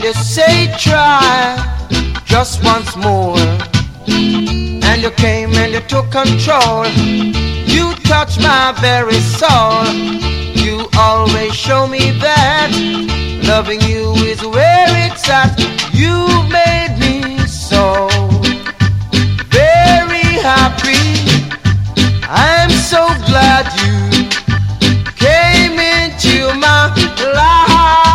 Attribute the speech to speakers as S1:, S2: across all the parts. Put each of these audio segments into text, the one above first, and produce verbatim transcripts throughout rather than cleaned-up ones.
S1: you say try just once more. And you came and you took control. You touched my very soul. You always show me that loving you is where it's at. You made me so very happy. I'm so glad you came into my life.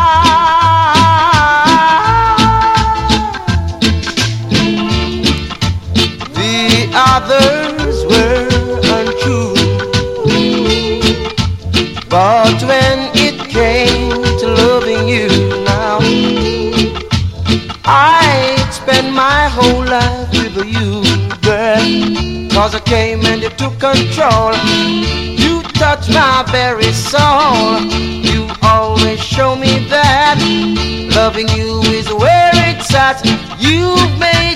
S1: The others were untrue, but when it came to loving you now, I'd spend my whole life with you, girl. Cause I came and you took control. You touched my very soul. You always show me that loving you is where it's at. You've made